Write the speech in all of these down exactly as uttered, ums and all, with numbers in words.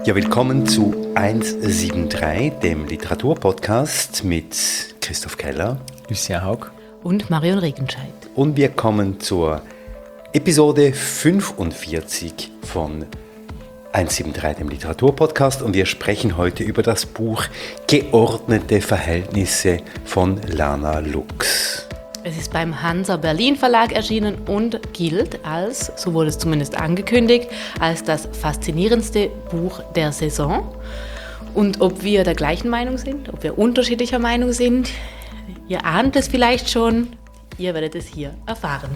Ja, willkommen zu hundertdreiundsiebzig, dem Literaturpodcast mit Christoph Keller, Lucia Haug und Marion Regenscheid. Und wir kommen zur Episode fünfundvierzig von hundertdreiundsiebzig, dem Literaturpodcast. Und wir sprechen heute über das Buch Geordnete Verhältnisse von Lana Lux. Es ist beim Hansa Berlin Verlag erschienen und gilt als, so wurde es zumindest angekündigt, als das faszinierendste Buch der Saison. Und ob wir der gleichen Meinung sind, ob wir unterschiedlicher Meinung sind, ihr ahnt es vielleicht schon, ihr werdet es hier erfahren.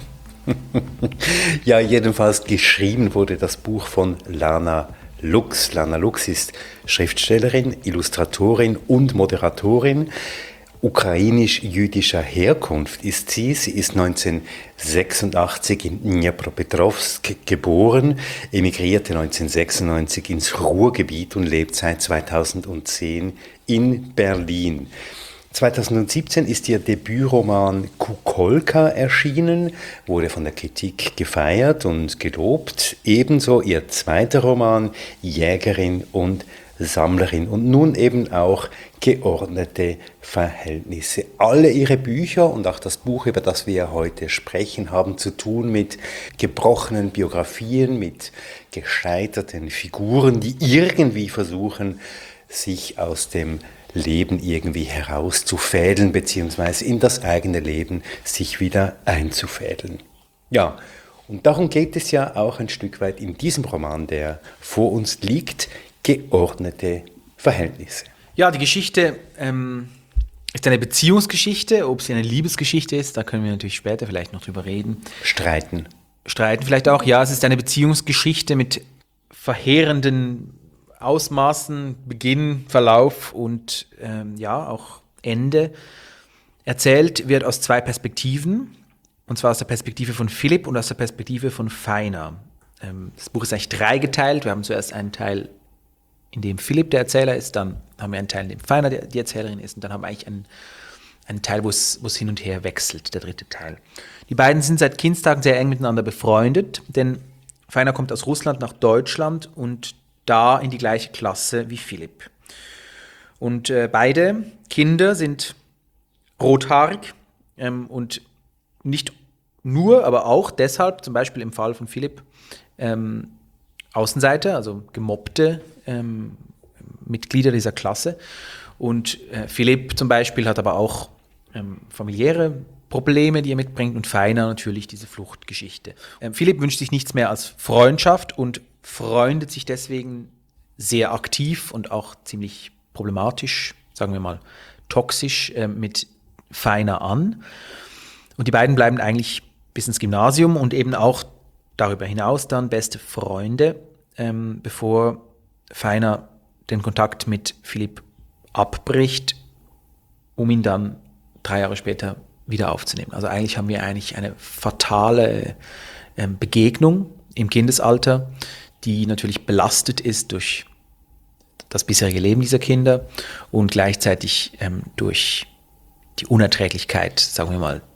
Ja, jedenfalls geschrieben wurde das Buch von Lana Lux. Lana Lux ist Schriftstellerin, Illustratorin und Moderatorin. Ukrainisch-jüdischer Herkunft ist sie. Sie ist neunzehnhundertsechsundachtzig in Dnipropetrovsk geboren, emigrierte neunzehnhundertsechsundneunzig ins Ruhrgebiet und lebt seit zweitausendzehn in Berlin. zweitausendsiebzehn ist ihr Debütroman Kukolka erschienen, wurde von der Kritik gefeiert und gelobt. Ebenso ihr zweiter Roman Jägerin und Sammlerin und nun eben auch Geordnete Verhältnisse. Alle ihre Bücher und auch das Buch, über das wir heute sprechen, haben zu tun mit gebrochenen Biografien, mit gescheiterten Figuren, die irgendwie versuchen, sich aus dem Leben irgendwie herauszufädeln, beziehungsweise in das eigene Leben sich wieder einzufädeln. Ja, und darum geht es ja auch ein Stück weit in diesem Roman, der vor uns liegt, Geordnete Verhältnisse. Ja, die Geschichte ähm, ist eine Beziehungsgeschichte. Ob sie eine Liebesgeschichte ist, da können wir natürlich später vielleicht noch drüber reden. Streiten. Streiten vielleicht auch. Ja, es ist eine Beziehungsgeschichte mit verheerenden Ausmaßen, Beginn, Verlauf und ähm, ja, auch Ende. Erzählt wird aus zwei Perspektiven. Und zwar aus der Perspektive von Philipp und aus der Perspektive von Feiner. Ähm, das Buch ist eigentlich dreigeteilt. Wir haben zuerst einen Teil, in dem Philipp der Erzähler ist, dann haben wir einen Teil, in dem Feiner die Erzählerin ist und dann haben wir eigentlich einen, einen Teil, wo es, wo es hin und her wechselt, der dritte Teil. Die beiden sind seit Kindestagen sehr eng miteinander befreundet, denn Feiner kommt aus Russland nach Deutschland und da in die gleiche Klasse wie Philipp. Und äh, beide Kinder sind rothaarig ähm, und nicht nur, aber auch deshalb, zum Beispiel im Fall von Philipp, ähm, Außenseiter, also gemobbte ähm, Mitglieder dieser Klasse. Und äh, Philipp zum Beispiel hat aber auch ähm, familiäre Probleme, die er mitbringt, und Feiner natürlich diese Fluchtgeschichte. Ähm, Philipp wünscht sich nichts mehr als Freundschaft und freundet sich deswegen sehr aktiv und auch ziemlich problematisch, sagen wir mal toxisch, äh, mit Feiner an. Und die beiden bleiben eigentlich bis ins Gymnasium und eben auch darüber hinaus dann beste Freunde, ähm, bevor Feiner den Kontakt mit Philipp abbricht, um ihn dann drei Jahre später wieder aufzunehmen. Also eigentlich haben wir eigentlich eine fatale ähm, Begegnung im Kindesalter, die natürlich belastet ist durch das bisherige Leben dieser Kinder und gleichzeitig ähm, durch die Unerträglichkeit, sagen wir mal,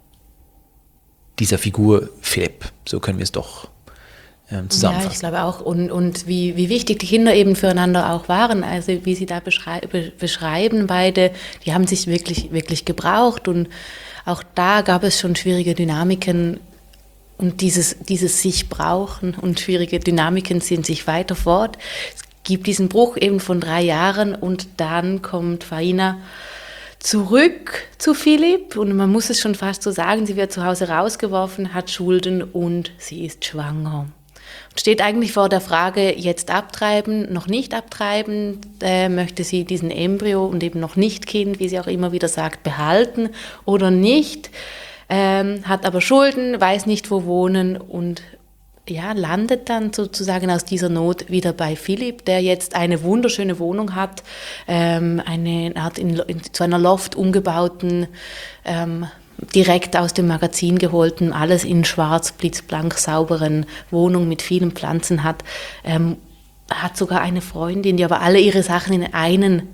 dieser Figur Philipp. So können wir es doch ähm, zusammenfassen. Ja, ich glaube auch. Und, und wie, wie wichtig die Kinder eben füreinander auch waren. Also wie sie da beschrei- be- beschreiben, beide, die haben sich wirklich, wirklich gebraucht. Und auch da gab es schon schwierige Dynamiken. Und dieses, dieses sich brauchen und schwierige Dynamiken ziehen sich weiter fort. Es gibt diesen Bruch eben von drei Jahren und dann kommt Feiner zurück zu Philipp und man muss es schon fast so sagen, sie wird zu Hause rausgeworfen, hat Schulden und sie ist schwanger. Und steht eigentlich vor der Frage, jetzt abtreiben, noch nicht abtreiben, äh, möchte sie diesen Embryo und eben noch nicht Kind, wie sie auch immer wieder sagt, behalten oder nicht, ähm, hat aber Schulden, weiß nicht wo wohnen und ja, landet dann sozusagen aus dieser Not wieder bei Philipp, der jetzt eine wunderschöne Wohnung hat, ähm, eine Art in, in, zu einer Loft umgebauten, ähm, direkt aus dem Magazin geholten, alles in schwarz, blitzblank, sauberen Wohnung mit vielen Pflanzen hat, ähm, hat sogar eine Freundin, die aber alle ihre Sachen in einen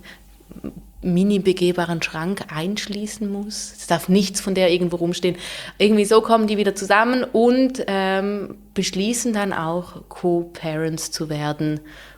mini begehbaren Schrank einschließen muss. Es darf nichts von der irgendwo rumstehen. Irgendwie so kommen die wieder zusammen und ähm, beschließen dann auch Co-Parents zu werden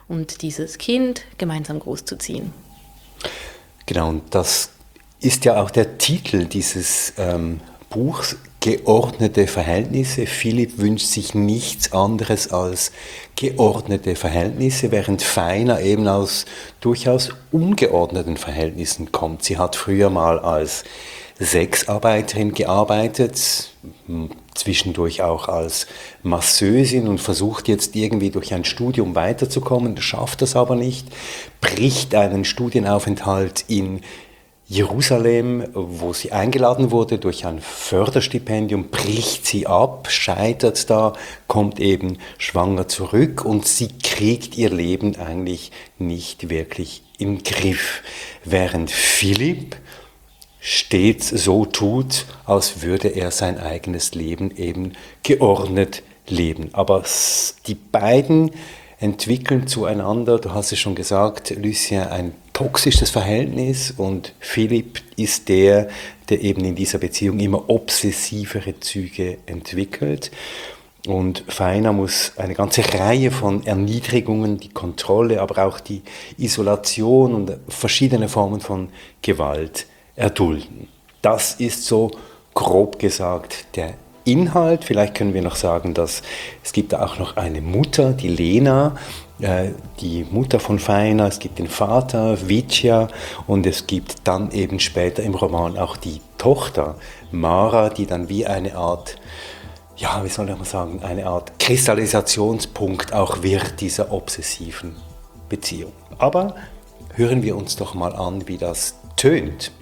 und dieses Kind gemeinsam großzuziehen. Genau, und das ist ja auch der Titel dieses ähm, Buchs, Geordnete Verhältnisse. Philipp wünscht sich nichts anderes als geordnete Verhältnisse, während Feiner eben aus durchaus ungeordneten Verhältnissen kommt. Sie hat früher mal als Sexarbeiterin gearbeitet, zwischendurch auch als Masseusin und versucht jetzt irgendwie durch ein Studium weiterzukommen, schafft das aber nicht, bricht einen Studienaufenthalt in Jerusalem, wo sie eingeladen wurde durch ein Förderstipendium, bricht sie ab, scheitert da, kommt eben schwanger zurück und sie kriegt ihr Leben eigentlich nicht wirklich im Griff, während Philipp stets so tut, als würde er sein eigenes Leben eben geordnet leben. Aber die beiden entwickeln zueinander, du hast es schon gesagt, Lucien, ein toxisches Verhältnis und Philipp ist der, der eben in dieser Beziehung immer obsessivere Züge entwickelt. Und Feiner muss eine ganze Reihe von Erniedrigungen, die Kontrolle, aber auch die Isolation und verschiedene Formen von Gewalt erdulden. Das ist so grob gesagt der Inhalt. Vielleicht können wir noch sagen, dass es gibt auch noch eine Mutter, die Lena, äh, die Mutter von Feiner, es gibt den Vater, Vitya, und es gibt dann eben später im Roman auch die Tochter, Mara, die dann wie eine Art, ja, wie soll ich mal sagen, eine Art Kristallisationspunkt auch wird dieser obsessiven Beziehung. Aber hören wir uns doch mal an, wie das tönt.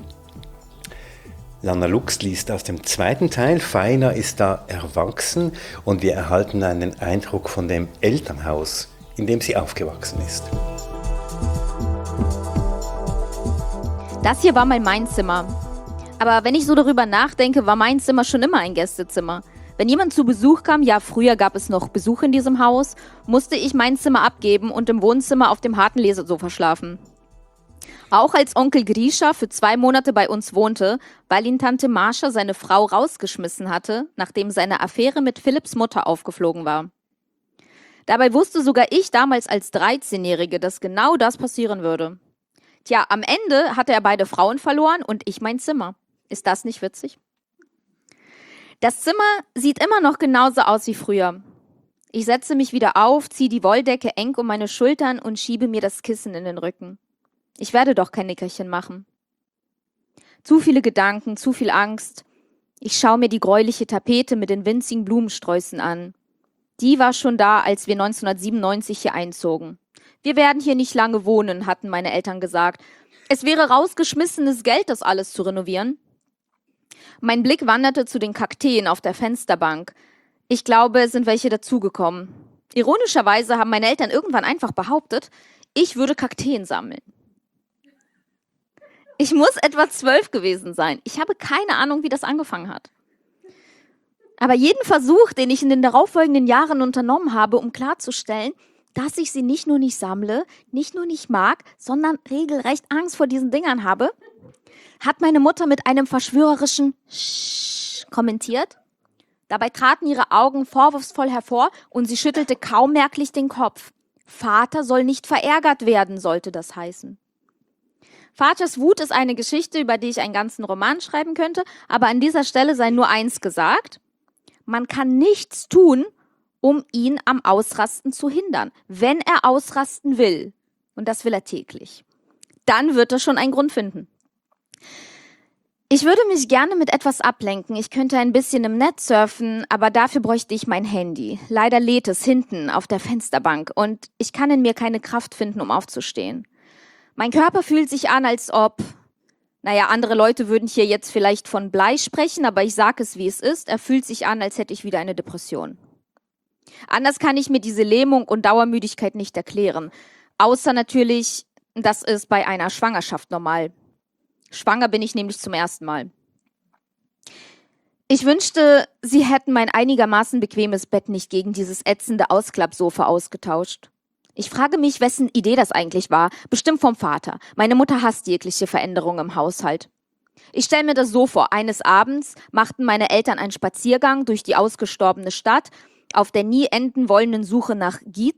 Lana Lux liest aus dem zweiten Teil, Feiner ist da erwachsen und wir erhalten einen Eindruck von dem Elternhaus, in dem sie aufgewachsen ist. Das hier war mal mein Zimmer. Aber wenn ich so darüber nachdenke, war mein Zimmer schon immer ein Gästezimmer. Wenn jemand zu Besuch kam, ja, früher gab es noch Besuch in diesem Haus, musste ich mein Zimmer abgeben und im Wohnzimmer auf dem harten Lesesofa schlafen. Auch als Onkel Grisha für zwei Monate bei uns wohnte, weil ihn Tante Mascha seine Frau rausgeschmissen hatte, nachdem seine Affäre mit Philipps Mutter aufgeflogen war. Dabei wusste sogar ich damals als dreizehnjährige, dass genau das passieren würde. Tja, am Ende hatte er beide Frauen verloren und ich mein Zimmer. Ist das nicht witzig? Das Zimmer sieht immer noch genauso aus wie früher. Ich setze mich wieder auf, ziehe die Wolldecke eng um meine Schultern und schiebe mir das Kissen in den Rücken. Ich werde doch kein Nickerchen machen. Zu viele Gedanken, zu viel Angst. Ich schaue mir die gräuliche Tapete mit den winzigen Blumensträußen an. Die war schon da, als wir neunzehnhundertsiebenundneunzig hier einzogen. Wir werden hier nicht lange wohnen, hatten meine Eltern gesagt. Es wäre rausgeschmissenes Geld, das alles zu renovieren. Mein Blick wanderte zu den Kakteen auf der Fensterbank. Ich glaube, es sind welche dazugekommen. Ironischerweise haben meine Eltern irgendwann einfach behauptet, ich würde Kakteen sammeln. Ich muss etwa zwölf gewesen sein. Ich habe keine Ahnung, wie das angefangen hat. Aber jeden Versuch, den ich in den darauffolgenden Jahren unternommen habe, um klarzustellen, dass ich sie nicht nur nicht sammle, nicht nur nicht mag, sondern regelrecht Angst vor diesen Dingern habe, hat meine Mutter mit einem verschwörerischen Sch kommentiert. Dabei traten ihre Augen vorwurfsvoll hervor und sie schüttelte kaum merklich den Kopf. Vater soll nicht verärgert werden, sollte das heißen. Vaters Wut ist eine Geschichte, über die ich einen ganzen Roman schreiben könnte, aber an dieser Stelle sei nur eins gesagt: Man kann nichts tun, um ihn am Ausrasten zu hindern. Wenn er ausrasten will, und das will er täglich, dann wird er schon einen Grund finden. Ich würde mich gerne mit etwas ablenken. Ich könnte ein bisschen im Netz surfen, aber dafür bräuchte ich mein Handy. Leider lädt es hinten auf der Fensterbank und ich kann in mir keine Kraft finden, um aufzustehen. Mein Körper fühlt sich an, als ob, naja, andere Leute würden hier jetzt vielleicht von Blei sprechen, aber ich sage es, wie es ist. Er fühlt sich an, als hätte ich wieder eine Depression. Anders kann ich mir diese Lähmung und Dauermüdigkeit nicht erklären. Außer natürlich, das ist bei einer Schwangerschaft normal. Schwanger bin ich nämlich zum ersten Mal. Ich wünschte, sie hätten mein einigermaßen bequemes Bett nicht gegen dieses ätzende Ausklappsofa ausgetauscht. Ich frage mich, wessen Idee das eigentlich war. Bestimmt vom Vater. Meine Mutter hasst jegliche Veränderung im Haushalt. Ich stelle mir das so vor. Eines Abends machten meine Eltern einen Spaziergang durch die ausgestorbene Stadt auf der nie enden wollenden Suche nach Gietz.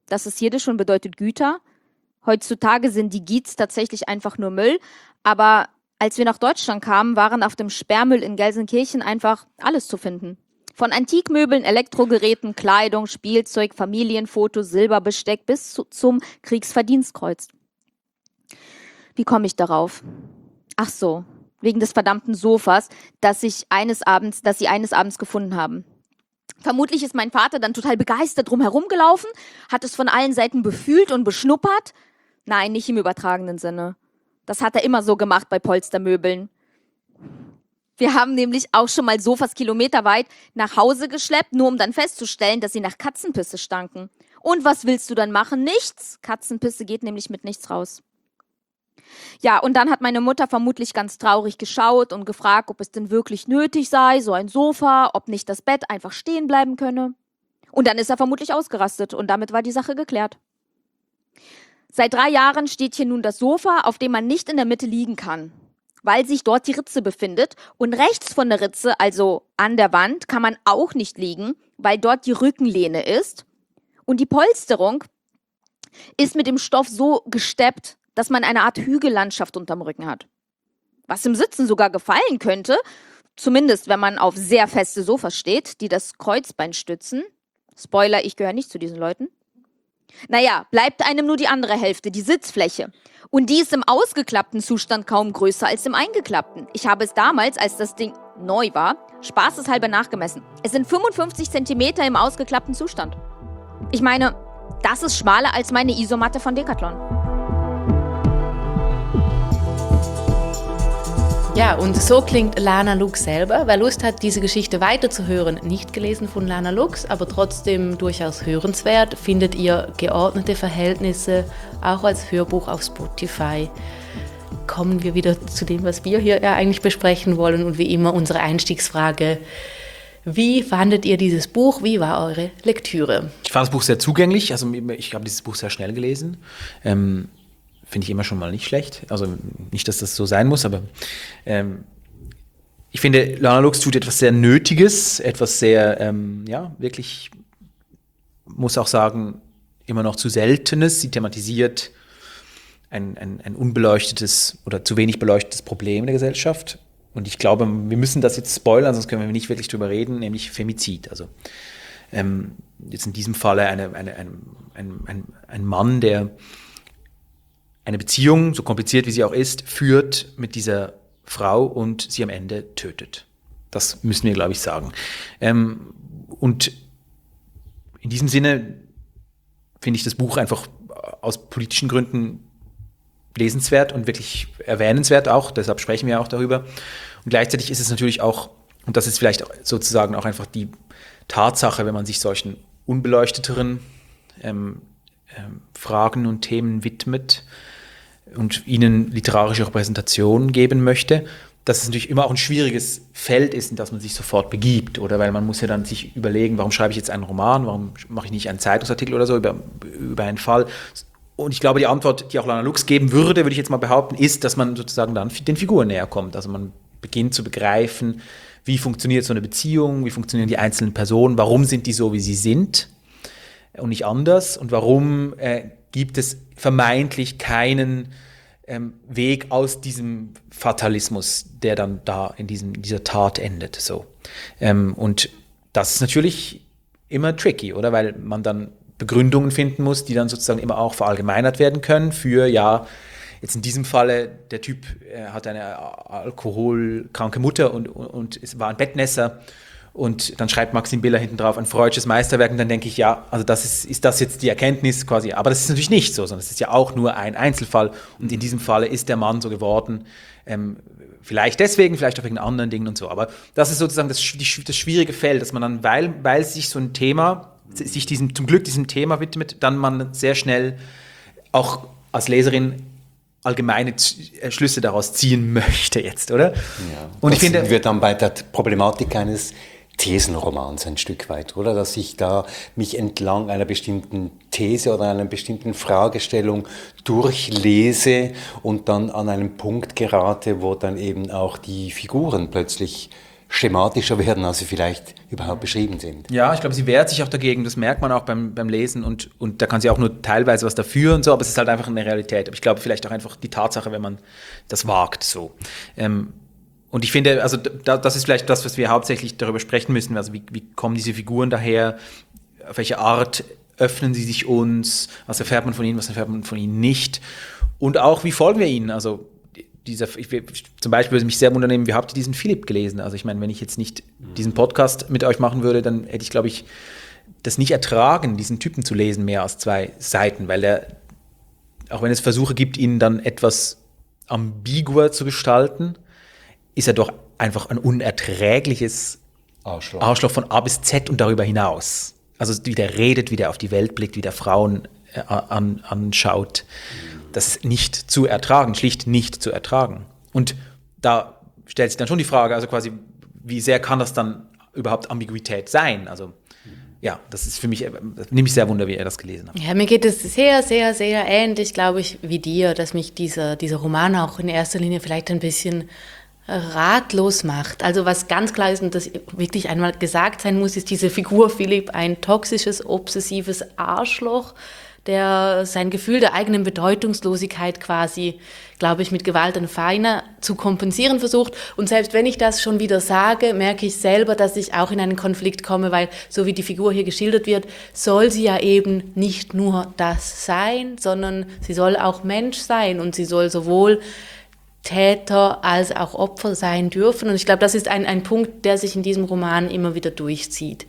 Das ist Jiddisch und bedeutet Güter. Heutzutage sind die Giets tatsächlich einfach nur Müll, aber als wir nach Deutschland kamen, waren auf dem Sperrmüll in Gelsenkirchen einfach alles zu finden. Von Antikmöbeln, Elektrogeräten, Kleidung, Spielzeug, Familienfotos, Silberbesteck bis zu, zum Kriegsverdienstkreuz. Wie komme ich darauf? Ach so, wegen des verdammten Sofas, das ich eines Abends, das sie eines Abends gefunden haben. Vermutlich ist mein Vater dann total begeistert drumherum gelaufen, hat es von allen Seiten befühlt und beschnuppert. Nein, nicht im übertragenen Sinne. Das hat er immer so gemacht bei Polstermöbeln. Wir haben nämlich auch schon mal Sofas kilometerweit nach Hause geschleppt, nur um dann festzustellen, dass sie nach Katzenpisse stanken. Und was willst du dann machen? Nichts. Katzenpisse geht nämlich mit nichts raus. Ja, und dann hat meine Mutter vermutlich ganz traurig geschaut und gefragt, ob es denn wirklich nötig sei, so ein Sofa, ob nicht das Bett einfach stehen bleiben könne. Und dann ist er vermutlich ausgerastet und damit war die Sache geklärt. Seit drei Jahren steht hier nun das Sofa, auf dem man nicht in der Mitte liegen kann, weil sich dort die Ritze befindet. Und rechts von der Ritze, also an der Wand, kann man auch nicht liegen, weil dort die Rückenlehne ist. Und die Polsterung ist mit dem Stoff so gesteppt, dass man eine Art Hügellandschaft unterm Rücken hat. Was im Sitzen sogar gefallen könnte, zumindest wenn man auf sehr feste Sofas steht, die das Kreuzbein stützen. Spoiler, ich gehöre nicht zu diesen Leuten. Naja, bleibt einem nur die andere Hälfte, die Sitzfläche. Und die ist im ausgeklappten Zustand kaum größer als im eingeklappten. Ich habe es damals, als das Ding neu war, spaßeshalber nachgemessen. Es sind fünfundfünfzig Zentimeter im ausgeklappten Zustand. Ich meine, das ist schmaler als meine Isomatte von Decathlon. Ja, und so klingt Lana Lux selber. Wer Lust hat, diese Geschichte weiterzuhören, nicht gelesen von Lana Lux, aber trotzdem durchaus hörenswert, findet ihr Geordnete Verhältnisse auch als Hörbuch auf Spotify. Kommen wir wieder zu dem, was wir hier ja eigentlich besprechen wollen und wie immer unsere Einstiegsfrage. Wie fandet ihr dieses Buch? Wie war eure Lektüre? Ich fand das Buch sehr zugänglich, also ich habe dieses Buch sehr schnell gelesen. Ähm Finde ich immer schon mal nicht schlecht. Also nicht, dass das so sein muss, aber ähm, ich finde, Lana Lux tut etwas sehr Nötiges, etwas sehr, ähm, ja, wirklich, muss auch sagen, immer noch zu Seltenes. Sie thematisiert ein, ein, ein unbeleuchtetes oder zu wenig beleuchtetes Problem der Gesellschaft. Und ich glaube, wir müssen das jetzt spoilern, sonst können wir nicht wirklich drüber reden, nämlich Femizid. Also ähm, jetzt in diesem Falle eine, eine, ein, ein, ein, ein Mann, der eine Beziehung, so kompliziert wie sie auch ist, führt mit dieser Frau und sie am Ende tötet. Das müssen wir, glaube ich, sagen. Ähm, und in diesem Sinne finde ich das Buch einfach aus politischen Gründen lesenswert und wirklich erwähnenswert auch. Deshalb sprechen wir auch darüber. Und gleichzeitig ist es natürlich auch, und das ist vielleicht sozusagen auch einfach die Tatsache, wenn man sich solchen unbeleuchteteren ähm, ähm, Fragen und Themen widmet, und ihnen literarische Repräsentation geben möchte, dass es natürlich immer auch ein schwieriges Feld ist, in das man sich sofort begibt, oder weil man muss ja dann sich überlegen, warum schreibe ich jetzt einen Roman, warum mache ich nicht einen Zeitungsartikel oder so über, über einen Fall. Und ich glaube, die Antwort, die auch Lana Lux geben würde, würde ich jetzt mal behaupten, ist, dass man sozusagen dann den Figuren näher kommt. Also man beginnt zu begreifen, wie funktioniert so eine Beziehung, wie funktionieren die einzelnen Personen, warum sind die so, wie sie sind und nicht anders, und warum äh, gibt es vermeintlich keinen ähm, Weg aus diesem Fatalismus, der dann da in diesem, dieser Tat endet. So. Ähm, und das ist natürlich immer tricky, oder? Weil man dann Begründungen finden muss, die dann sozusagen immer auch verallgemeinert werden können für, ja, jetzt in diesem Falle, der Typ äh, hat eine alkoholkranke Mutter und, und, und es war ein Bettnässer. Und dann schreibt Maxim Biller hinten drauf ein freudsches Meisterwerk, und dann denke ich, ja, also das ist, ist das jetzt die Erkenntnis quasi. Aber das ist natürlich nicht so, sondern es ist ja auch nur ein Einzelfall. Und in diesem Falle ist der Mann so geworden, ähm, vielleicht deswegen, vielleicht auch wegen anderen Dingen und so. Aber das ist sozusagen das, die, das schwierige Feld, dass man dann, weil, weil sich so ein Thema, sich diesem, zum Glück diesem Thema widmet, dann man sehr schnell auch als Leserin allgemeine Schlüsse daraus ziehen möchte jetzt, oder? Ja, und ich finde, sind wir dann bei der Problematik eines Thesenromans ein Stück weit, oder? Dass ich da mich entlang einer bestimmten These oder einer bestimmten Fragestellung durchlese und dann an einen Punkt gerate, wo dann eben auch die Figuren plötzlich schematischer werden, als sie vielleicht überhaupt beschrieben sind. Ja, ich glaube, sie wehrt sich auch dagegen, das merkt man auch beim, beim Lesen und, und da kann sie auch nur teilweise was dafür und so, aber es ist halt einfach eine Realität. Aber ich glaube, vielleicht auch einfach die Tatsache, wenn man das wagt, so. Ähm, und ich finde, also da, das ist vielleicht das, was wir hauptsächlich darüber sprechen müssen, also wie, wie kommen diese Figuren daher, auf welche Art öffnen sie sich uns, was erfährt man von ihnen, was erfährt man von ihnen nicht und auch, wie folgen wir ihnen, also Dieser, ich, zum Beispiel würde mich sehr wundern, wie habt ihr diesen Philipp gelesen? Also ich meine, wenn ich jetzt nicht diesen Podcast mit euch machen würde, dann hätte ich, glaube ich, das nicht ertragen, diesen Typen zu lesen, mehr als zwei Seiten, weil er, auch wenn es Versuche gibt, ihn dann etwas ambiguer zu gestalten, ist er doch einfach ein unerträgliches Arschloch, Arschloch von A bis Z und darüber hinaus. Also wie der redet, wie der auf die Welt blickt, wie der Frauen äh, an, anschaut. Das ist nicht zu ertragen, schlicht nicht zu ertragen. Und da stellt sich dann schon die Frage, also quasi, wie sehr kann das dann überhaupt Ambiguität sein? Also ja, das ist für mich, das nimmt mich sehr wunder, wie ihr das gelesen habt. Ja, mir geht es sehr, sehr, sehr ähnlich, glaube ich, wie dir, dass mich dieser, dieser Roman auch in erster Linie vielleicht ein bisschen ratlos macht. Also was ganz klar ist und das wirklich einmal gesagt sein muss, ist diese Figur Philipp ein toxisches, obsessives Arschloch, der sein Gefühl der eigenen Bedeutungslosigkeit quasi, glaube ich, mit Gewalt an Feiner zu kompensieren versucht. Und selbst wenn ich das schon wieder sage, merke ich selber, dass ich auch in einen Konflikt komme, weil so wie die Figur hier geschildert wird, soll sie ja eben nicht nur das sein, sondern sie soll auch Mensch sein und sie soll sowohl Täter als auch Opfer sein dürfen. Und ich glaube, das ist ein, ein Punkt, der sich in diesem Roman immer wieder durchzieht.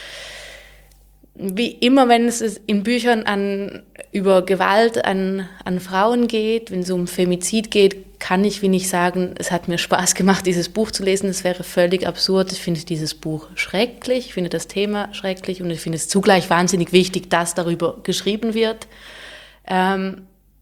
Wie immer, wenn es in Büchern an, über Gewalt an, an Frauen geht, wenn es um Femizid geht, kann ich wie nicht sagen, es hat mir Spaß gemacht, dieses Buch zu lesen. Das wäre völlig absurd. Ich finde dieses Buch schrecklich, ich finde das Thema schrecklich und ich finde es zugleich wahnsinnig wichtig, dass darüber geschrieben wird. Ähm,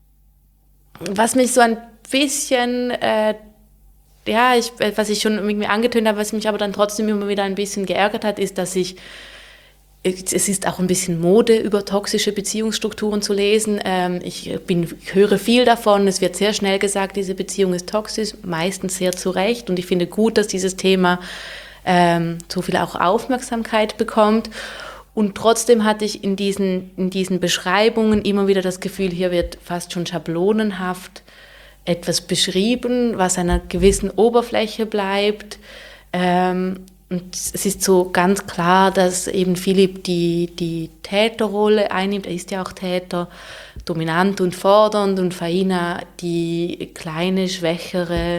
was mich so ein bisschen, äh, ja, ich, was ich schon mit mir angetönt habe, was mich aber dann trotzdem immer wieder ein bisschen geärgert hat, ist, dass ich Es ist auch ein bisschen Mode, über toxische Beziehungsstrukturen zu lesen. Ich, bin, ich höre viel davon. Es wird sehr schnell gesagt, diese Beziehung ist toxisch, meistens sehr zu Recht. Und ich finde gut, dass dieses Thema ähm, so viel auch Aufmerksamkeit bekommt. Und trotzdem hatte ich in diesen, in diesen Beschreibungen immer wieder das Gefühl, hier wird fast schon schablonenhaft etwas beschrieben, was einer gewissen Oberfläche bleibt. Ähm, Und es ist so ganz klar, dass eben Philipp die, die Täterrolle einnimmt. Er ist ja auch Täter, dominant und fordernd. Und Faina die kleine, schwächere,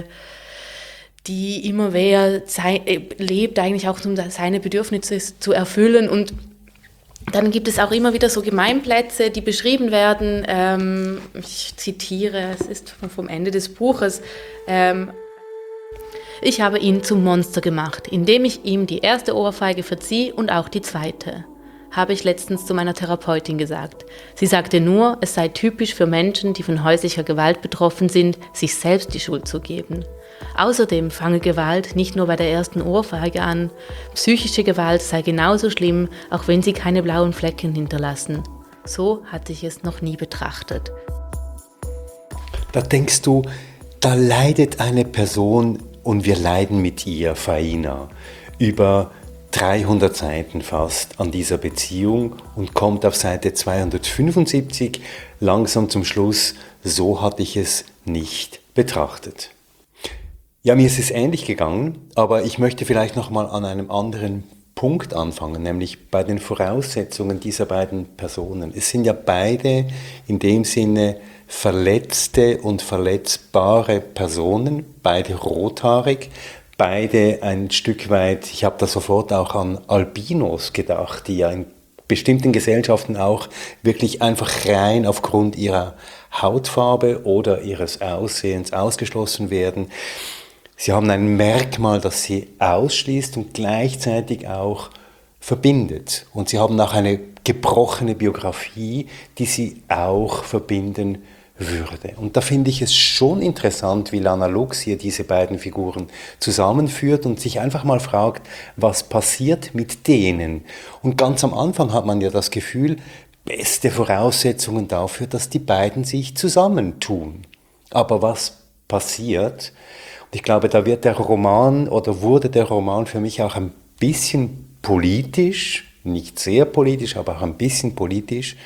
die immer mehr sei, lebt, eigentlich auch um seine Bedürfnisse zu erfüllen. Und dann gibt es auch immer wieder so Gemeinplätze, die beschrieben werden. Ähm, ich zitiere, es ist vom Ende des Buches, ähm, ich habe ihn zum Monster gemacht, indem ich ihm die erste Ohrfeige verzieh und auch die zweite, habe ich letztens zu meiner Therapeutin gesagt. Sie sagte nur, es sei typisch für Menschen, die von häuslicher Gewalt betroffen sind, sich selbst die Schuld zu geben. Außerdem fange Gewalt nicht nur bei der ersten Ohrfeige an. Psychische Gewalt sei genauso schlimm, auch wenn sie keine blauen Flecken hinterlassen. So hatte ich es noch nie betrachtet. Da denkst du, da leidet eine Person und wir leiden mit ihr, Faina, über dreihundert Seiten fast an dieser Beziehung und kommt auf Seite zweihundertfünfundsiebzig langsam zum Schluss, so hatte ich es nicht betrachtet. Ja, mir ist es ähnlich gegangen, aber ich möchte vielleicht noch mal an einem anderen Punkt anfangen, nämlich bei den Voraussetzungen dieser beiden Personen. Es sind ja beide in dem Sinne verletzte und verletzbare Personen, beide rothaarig, beide ein Stück weit, ich habe da sofort auch an Albinos gedacht, die ja in bestimmten Gesellschaften auch wirklich einfach rein aufgrund ihrer Hautfarbe oder ihres Aussehens ausgeschlossen werden. Sie haben ein Merkmal, das sie ausschließt und gleichzeitig auch verbindet. Und sie haben auch eine gebrochene Biografie, die sie auch verbinden würde. Und da finde ich es schon interessant, wie Lana Lux hier diese beiden Figuren zusammenführt und sich einfach mal fragt, was passiert mit denen? Und ganz am Anfang hat man ja das Gefühl, beste Voraussetzungen dafür, dass die beiden sich zusammentun. Aber was passiert? Ich glaube, da wird der Roman oder wurde der Roman für mich auch ein bisschen politisch, nicht sehr politisch, aber auch ein bisschen politisch.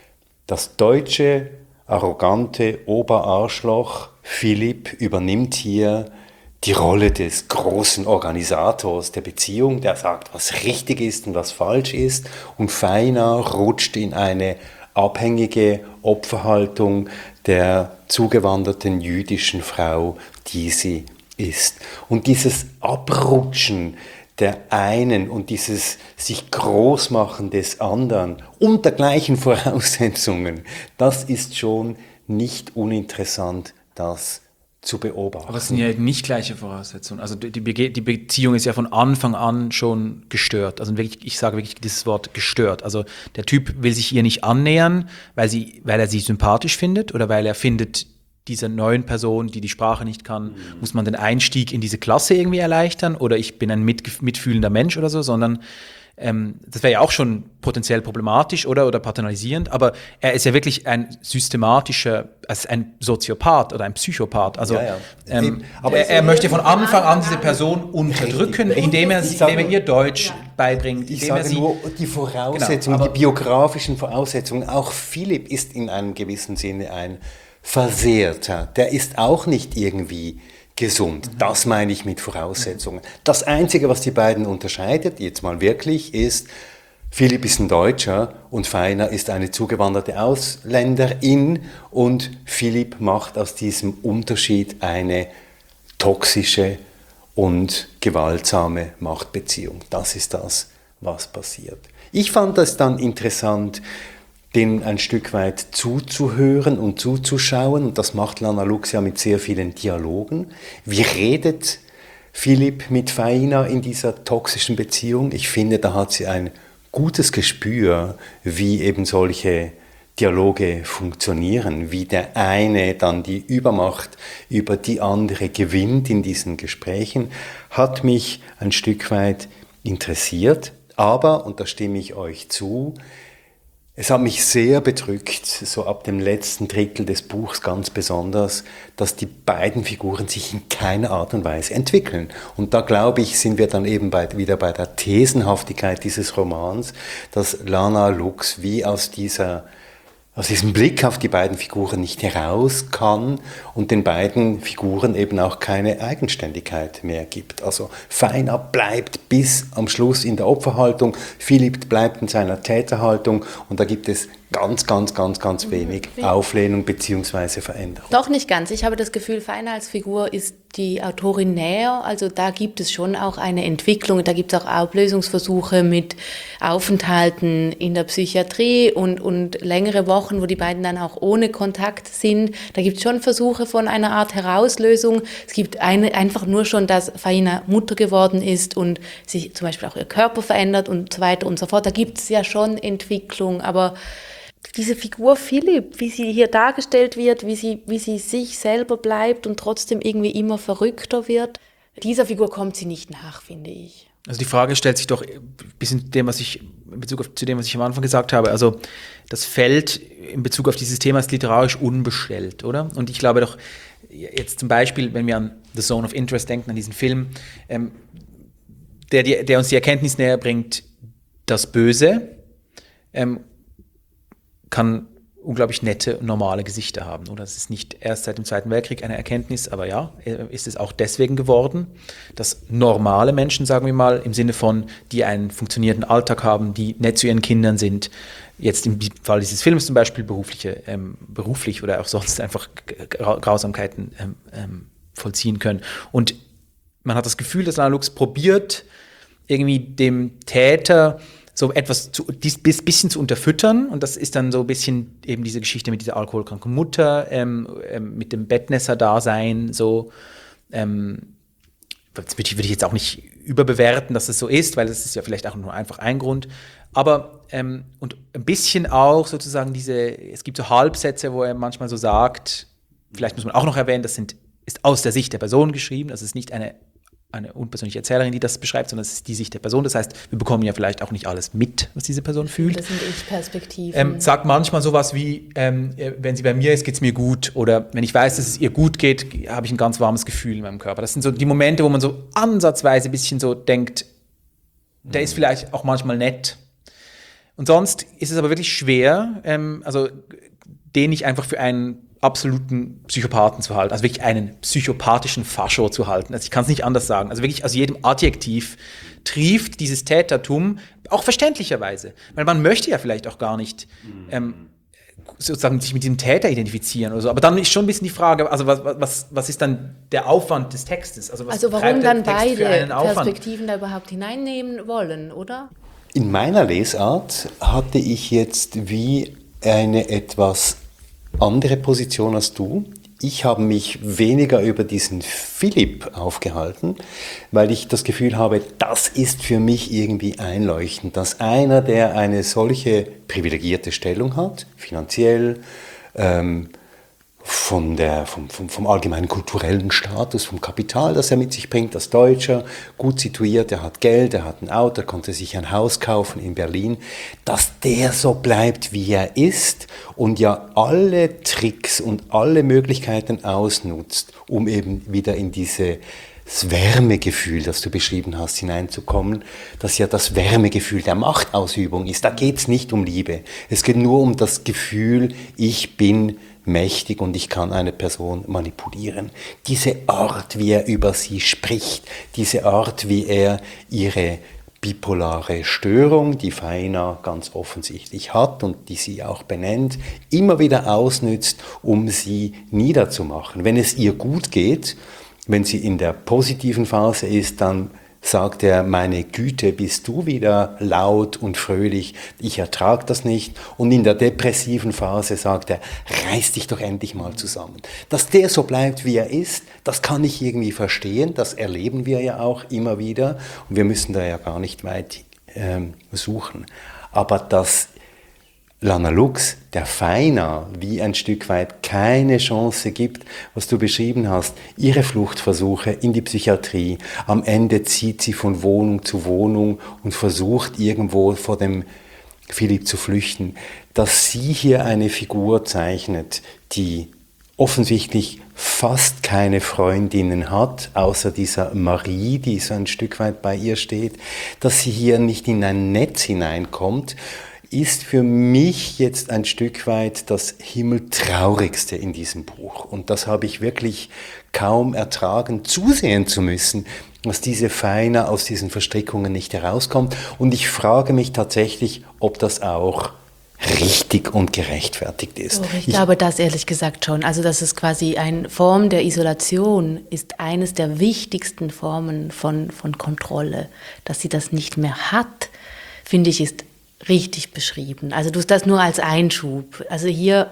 Das deutsche, arrogante Oberarschloch Philipp übernimmt hier die Rolle des großen Organisators der Beziehung, der sagt, was richtig ist und was falsch ist, und Faina rutscht in eine abhängige Opferhaltung der zugewanderten jüdischen Frau, die sie ist. Und dieses Abrutschen der einen und dieses sich Großmachen des anderen unter gleichen Voraussetzungen, das ist schon nicht uninteressant, das zu beobachten. Aber es sind ja nicht gleiche Voraussetzungen. Also die, Be- die Beziehung ist ja von Anfang an schon gestört. Also wirklich, ich sage wirklich dieses Wort gestört. Also der Typ will sich ihr nicht annähern, weil, sie, weil er sie sympathisch findet oder weil er findet, dieser neuen Person, die die Sprache nicht kann, mhm. muss man den Einstieg in diese Klasse irgendwie erleichtern oder ich bin ein mit, mitfühlender Mensch oder so, sondern ähm, das wäre ja auch schon potenziell problematisch oder, oder paternalisierend, aber er ist ja wirklich ein systematischer, also ein Soziopath oder ein Psychopath. Also ja, ja. Ähm, aber er, er möchte von Anfang an diese Person unterdrücken, richtig, indem, er, indem er ihr Deutsch beibringt. Ich sage er sie, nur die Voraussetzungen, genau, die biografischen Voraussetzungen. Auch Philipp ist in einem gewissen Sinne ein Versehrter, der ist auch nicht irgendwie gesund. Das meine ich mit Voraussetzungen. Das Einzige, was die beiden unterscheidet, jetzt mal wirklich, ist, Philipp ist ein Deutscher und Faina ist eine zugewanderte Ausländerin und Philipp macht aus diesem Unterschied eine toxische und gewaltsame Machtbeziehung. Das ist das, was passiert. Ich fand das dann interessant, denen ein Stück weit zuzuhören und zuzuschauen. Und das macht Lana Lux ja mit sehr vielen Dialogen. Wie redet Philipp mit Faina in dieser toxischen Beziehung? Ich finde, da hat sie ein gutes Gespür, wie eben solche Dialoge funktionieren, wie der eine dann die Übermacht über die andere gewinnt in diesen Gesprächen, hat mich ein Stück weit interessiert. Aber, und da stimme ich euch zu, es hat mich sehr bedrückt, so ab dem letzten Drittel des Buchs ganz besonders, dass die beiden Figuren sich in keiner Art und Weise entwickeln. Und da, glaube ich, sind wir dann eben bei, wieder bei der Thesenhaftigkeit dieses Romans, dass Lana Lux wie aus dieser aus diesem Blick auf die beiden Figuren nicht heraus kann und den beiden Figuren eben auch keine Eigenständigkeit mehr gibt. Also Faina bleibt bis am Schluss in der Opferhaltung, Philipp bleibt in seiner Täterhaltung und da gibt es ganz, ganz, ganz, ganz wenig Auflehnung bzw. Veränderung. Doch nicht ganz. Ich habe das Gefühl, Faina als Figur ist die Autorin näher. Also da gibt es schon auch eine Entwicklung. Da gibt es auch Auflösungsversuche mit Aufenthalten in der Psychiatrie und, und längere Wochen, wo die beiden dann auch ohne Kontakt sind. Da gibt es schon Versuche von einer Art Herauslösung. Es gibt eine, einfach nur schon, dass Faina Mutter geworden ist und sich zum Beispiel auch ihr Körper verändert und so weiter und so fort. Da gibt es ja schon Entwicklung, aber diese Figur Philipp, wie sie hier dargestellt wird, wie sie, wie sie sich selber bleibt und trotzdem irgendwie immer verrückter wird, dieser Figur kommt sie nicht nach, finde ich. Also die Frage stellt sich doch ein bisschen dem, was ich, in Bezug auf, zu dem, was ich am Anfang gesagt habe. Also das Feld in Bezug auf dieses Thema ist literarisch unbestellt, oder? Und ich glaube doch, jetzt zum Beispiel, wenn wir an The Zone of Interest denken, an diesen Film, ähm, der, der uns die Erkenntnis näher bringt, das Böse ähm, kann unglaublich nette, normale Gesichter haben. Oder das ist nicht erst seit dem Zweiten Weltkrieg eine Erkenntnis, aber ja, ist es auch deswegen geworden, dass normale Menschen, sagen wir mal, im Sinne von, die einen funktionierenden Alltag haben, die nett zu ihren Kindern sind, jetzt im Fall dieses Films zum Beispiel berufliche, ähm, beruflich oder auch sonst einfach Grausamkeiten ähm, ähm, vollziehen können. Und man hat das Gefühl, dass Lana Lux probiert, irgendwie dem Täter so etwas zu, dies bisschen zu unterfüttern und das ist dann so ein bisschen eben diese Geschichte mit dieser alkoholkranken Mutter, ähm, ähm, mit dem Bettnässer-Dasein, so, ähm, das würde ich, würde ich jetzt auch nicht überbewerten, dass es so ist, weil das ist ja vielleicht auch nur einfach ein Grund, aber ähm, und ein bisschen auch sozusagen diese, es gibt so Halbsätze, wo er manchmal so sagt, vielleicht muss man auch noch erwähnen, das sind, ist aus der Sicht der Person geschrieben, das ist nicht eine eine unpersönliche Erzählerin, die das beschreibt, sondern es ist die Sicht der Person. Das heißt, wir bekommen ja vielleicht auch nicht alles mit, was diese Person fühlt. Das sind Ich-Perspektiven. Ähm, sagt manchmal sowas wie, ähm, wenn sie bei mir ist, geht es mir gut. Oder wenn ich weiß, dass es ihr gut geht, habe ich ein ganz warmes Gefühl in meinem Körper. Das sind so die Momente, wo man so ansatzweise ein bisschen so denkt, der ist vielleicht auch manchmal nett. Und sonst ist es aber wirklich schwer, ähm, also den nicht einfach für einen absoluten Psychopathen zu halten, also wirklich einen psychopathischen Fascho zu halten. Also ich kann es nicht anders sagen. Also wirklich aus jedem Adjektiv trieft dieses Tätertum, auch verständlicherweise. Weil man möchte ja vielleicht auch gar nicht ähm, sozusagen sich mit diesem Täter identifizieren oder so. Aber dann ist schon ein bisschen die Frage, also was, was, was ist dann der Aufwand des Textes? Also, was also warum dann beide Perspektiven da überhaupt hineinnehmen wollen, oder? In meiner Lesart hatte ich jetzt wie eine etwas andere Position als du. Ich habe mich weniger über diesen Philipp aufgehalten, weil ich das Gefühl habe, das ist für mich irgendwie einleuchtend, dass einer, der eine solche privilegierte Stellung hat, finanziell, ähm, von der, vom, vom, vom allgemeinen kulturellen Status, vom Kapital, das er mit sich bringt, als Deutscher, gut situiert, er hat Geld, er hat ein Auto, er konnte sich ein Haus kaufen in Berlin, dass der so bleibt, wie er ist und ja alle Tricks und alle Möglichkeiten ausnutzt, um eben wieder in diese das Wärmegefühl, das du beschrieben hast, hineinzukommen, das ja das Wärmegefühl der Machtausübung ist. Da geht es nicht um Liebe. Es geht nur um das Gefühl, ich bin mächtig und ich kann eine Person manipulieren. Diese Art, wie er über sie spricht, diese Art, wie er ihre bipolare Störung, die Faina ganz offensichtlich hat und die sie auch benennt, immer wieder ausnützt, um sie niederzumachen. Wenn es ihr gut geht, wenn sie in der positiven Phase ist, dann sagt er, meine Güte, bist du wieder laut und fröhlich, ich ertrage das nicht. Und in der depressiven Phase sagt er, reiß dich doch endlich mal zusammen. Dass der so bleibt, wie er ist, das kann ich irgendwie verstehen, das erleben wir ja auch immer wieder und wir müssen da ja gar nicht weit ähm, suchen. Aber dass Lana Lux, der Faina, wie ein Stück weit keine Chance gibt, was du beschrieben hast, ihre Fluchtversuche in die Psychiatrie, am Ende zieht sie von Wohnung zu Wohnung und versucht irgendwo vor dem Philipp zu flüchten, dass sie hier eine Figur zeichnet, die offensichtlich fast keine Freundinnen hat, außer dieser Marie, die so ein Stück weit bei ihr steht, dass sie hier nicht in ein Netz hineinkommt, ist für mich jetzt ein Stück weit das Himmeltraurigste in diesem Buch. Und das habe ich wirklich kaum ertragen, zusehen zu müssen, dass diese Faina aus diesen Verstrickungen nicht herauskommt. Und ich frage mich tatsächlich, ob das auch richtig und gerechtfertigt ist. Oh, ich, ich glaube das ehrlich gesagt schon. Also das ist quasi eine Form der Isolation, ist eines der wichtigsten Formen von, von Kontrolle. Dass sie das nicht mehr hat, finde ich, ist richtig beschrieben. Also du das nur als Einschub. Also hier,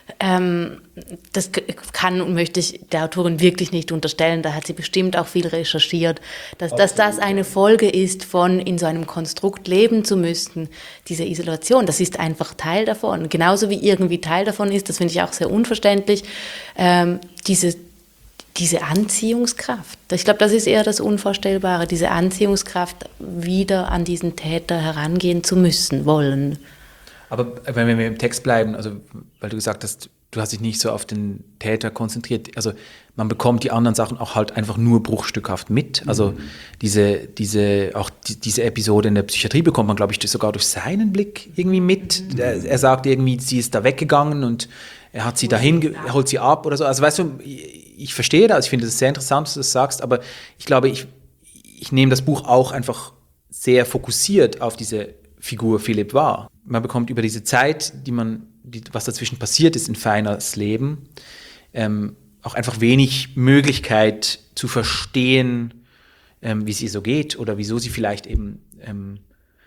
ähm, das kann und möchte ich der Autorin wirklich nicht unterstellen, da hat sie bestimmt auch viel recherchiert, dass, dass das eine Folge ist von in so einem Konstrukt leben zu müssen, diese Isolation, das ist einfach Teil davon. Genauso wie irgendwie Teil davon ist, das finde ich auch sehr unverständlich, ähm, diese Diese Anziehungskraft, ich glaube, das ist eher das Unvorstellbare, diese Anziehungskraft, wieder an diesen Täter herangehen zu müssen, wollen. Aber wenn wir im Text bleiben, also weil du gesagt hast, du hast dich nicht so auf den Täter konzentriert, also man bekommt die anderen Sachen auch halt einfach nur bruchstückhaft mit. Also mhm. diese, diese, auch die, diese Episode in der Psychiatrie bekommt man, glaube ich, sogar durch seinen Blick irgendwie mit. Mhm. Er, er sagt irgendwie, sie ist da weggegangen und er hat sie dahin, er holt sie ab oder so. Also weißt du, ich verstehe das, ich finde es sehr interessant, dass du das sagst, aber ich glaube, ich, ich nehme das Buch auch einfach sehr fokussiert auf diese Figur Philipp wahr. Man bekommt über diese Zeit, die man, die, was dazwischen passiert ist in Fainas Leben, ähm, auch einfach wenig Möglichkeit zu verstehen, ähm, wie es ihr so geht oder wieso sie vielleicht eben ähm,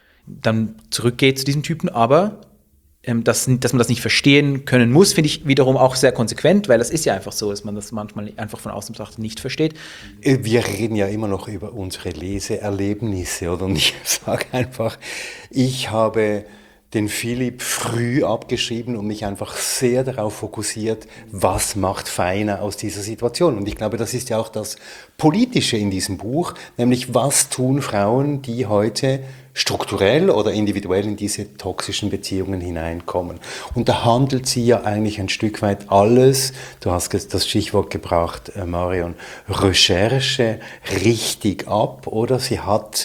dann zurückgeht zu diesem Typen, aber Dass, dass man das nicht verstehen können muss, finde ich wiederum auch sehr konsequent, weil das ist ja einfach so, dass man das manchmal einfach von außen betrachtet nicht versteht. Wir reden ja immer noch über unsere Leseerlebnisse, oder? Und ich sage einfach, ich habe den Philipp früh abgeschrieben und mich einfach sehr darauf fokussiert, was macht Feiner aus dieser Situation. Und ich glaube, das ist ja auch das Politische in diesem Buch, nämlich was tun Frauen, die heute strukturell oder individuell in diese toxischen Beziehungen hineinkommen. Und da handelt sie ja eigentlich ein Stück weit alles, du hast das Stichwort gebracht, Marion, Recherche richtig ab, oder? Sie hat...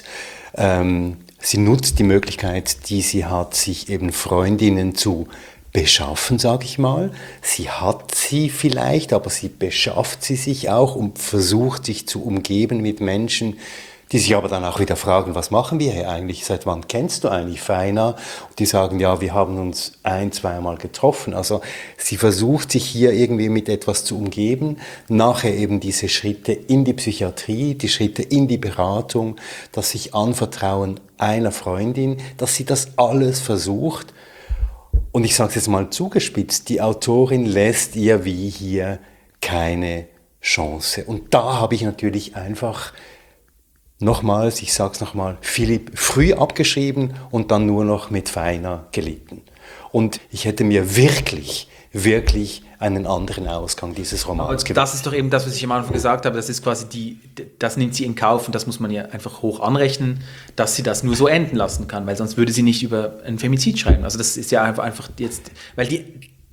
Ähm, Sie nutzt die Möglichkeit, die sie hat, sich eben Freundinnen zu beschaffen, sage ich mal. Sie hat sie vielleicht, aber sie beschafft sie sich auch und versucht, sich zu umgeben mit Menschen, die sich aber dann auch wieder fragen, was machen wir hier eigentlich? Seit wann kennst du eigentlich Feiner? Und die sagen, ja, wir haben uns ein-, zweimal getroffen. Also sie versucht, sich hier irgendwie mit etwas zu umgeben. Nachher eben diese Schritte in die Psychiatrie, die Schritte in die Beratung, das sich anvertrauen einer Freundin, dass sie das alles versucht. Und ich sage es jetzt mal zugespitzt, die Autorin lässt ihr wie hier keine Chance. Und da habe ich natürlich einfach... Nochmals, ich sag's nochmal, Philipp früh abgeschrieben und dann nur noch mit Feiner gelitten. Und ich hätte mir wirklich, wirklich einen anderen Ausgang dieses Romans gewünscht. Das ist doch eben das, was ich am Anfang gesagt habe, das ist quasi die, das nimmt sie in Kauf und das muss man ja einfach hoch anrechnen, dass sie das nur so enden lassen kann, weil sonst würde sie nicht über ein Femizid schreiben. Also das ist ja einfach, einfach jetzt, weil die,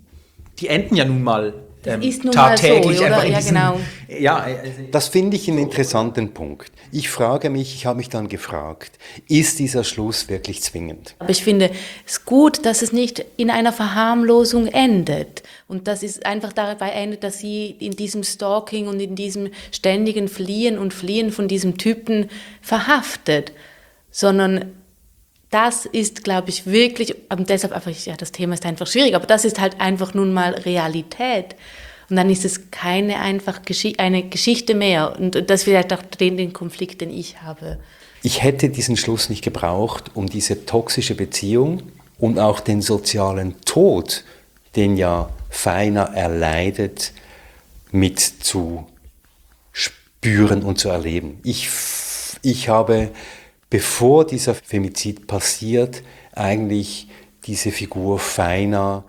die enden ja nun mal Das ähm, ist nun tagtäglich mal so, oder? einfach in Ja, diesen, genau. Ja, also Das finde ich einen interessanten Punkt. Ich frage mich, ich habe mich dann gefragt, ist dieser Schluss wirklich zwingend? Aber ich finde es gut, dass es nicht in einer Verharmlosung endet. Und dass es einfach dabei endet, dass sie in diesem Stalking und in diesem ständigen Fliehen und Fliehen von diesem Typen verhaftet. Sondern das ist, glaube ich, wirklich, und deshalb einfach, ja, das Thema ist einfach schwierig, aber das ist halt einfach nun mal Realität. Und dann ist es keine einfach Gesch- eine Geschichte mehr. Und das ist vielleicht auch den, den Konflikt, den ich habe. Ich hätte diesen Schluss nicht gebraucht, um diese toxische Beziehung und auch den sozialen Tod, den ja Feiner erleidet, mit zu spüren und zu erleben. Ich, ich habe, bevor dieser Femizid passiert, eigentlich diese Figur Feiner,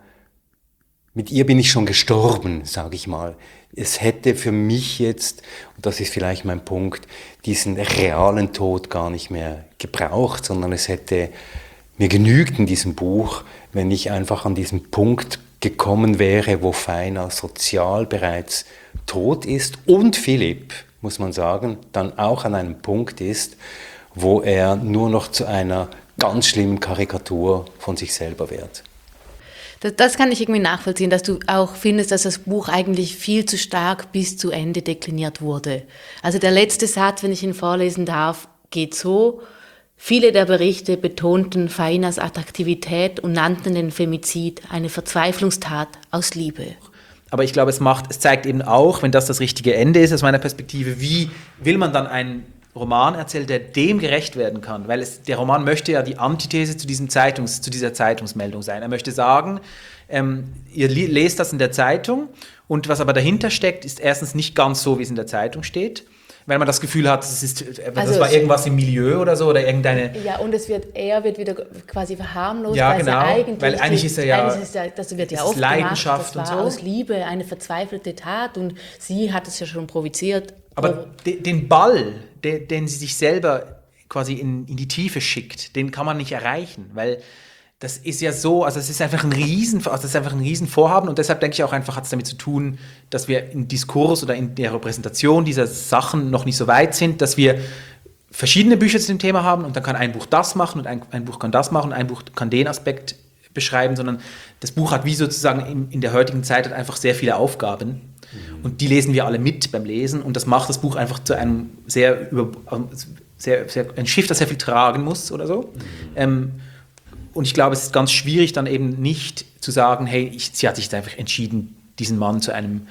mit ihr bin ich schon gestorben, sage ich mal. Es hätte für mich jetzt, und das ist vielleicht mein Punkt, diesen realen Tod gar nicht mehr gebraucht, sondern es hätte mir genügt in diesem Buch, wenn ich einfach an diesen Punkt gekommen wäre, wo Feiner sozial bereits tot ist und Philipp, muss man sagen, dann auch an einem Punkt ist, wo er nur noch zu einer ganz schlimmen Karikatur von sich selber wird. Das, das kann ich irgendwie nachvollziehen, dass du auch findest, dass das Buch eigentlich viel zu stark bis zu Ende dekliniert wurde. Also der letzte Satz, wenn ich ihn vorlesen darf, geht so: Viele der Berichte betonten Feiners Attraktivität und nannten den Femizid eine Verzweiflungstat aus Liebe. Aber ich glaube, es macht, es zeigt eben auch, wenn das das richtige Ende ist, aus meiner Perspektive, wie will man dann einen Roman erzählen, der dem gerecht werden kann? Weil es, der Roman möchte ja die Antithese zu, diesem Zeitungs, zu dieser Zeitungsmeldung sein. Er möchte sagen, ähm, ihr lest das in der Zeitung und was aber dahinter steckt, ist erstens nicht ganz so, wie es in der Zeitung steht, weil man das Gefühl hat, es ist, das Also war es- irgendwas im Milieu oder so oder irgendeine... Ja, und es wird, er wird wieder quasi verharmlost, Ja, weil es genau, eigentlich, weil eigentlich ist er ja- eigentlich ist ja, das wird ja es ist oft gemacht, Leidenschaft das war und so. aus Liebe eine verzweifelte Tat und sie hat es ja schon provoziert. Aber de, den Ball, de, den sie sich selber quasi in, in die Tiefe schickt, den kann man nicht erreichen, weil das ist ja so, also es ist einfach ein Riesen, also das ist einfach ein Riesenvorhaben und deshalb denke ich auch einfach, hat es damit zu tun, dass wir im Diskurs oder in der Repräsentation dieser Sachen noch nicht so weit sind, dass wir verschiedene Bücher zu dem Thema haben und dann kann ein Buch das machen und ein, ein Buch kann das machen, ein Buch kann den Aspekt beschreiben, sondern das Buch hat wie sozusagen in, in der heutigen Zeit hat einfach sehr viele Aufgaben. Mhm. Und die lesen wir alle mit beim Lesen und das macht das Buch einfach zu einem sehr, über, sehr, sehr ein Schiff, das sehr viel tragen muss oder so. Mhm. Ähm, und ich glaube, es ist ganz schwierig dann eben nicht zu sagen, hey, ich, sie hat sich jetzt einfach entschieden, diesen Mann zu einem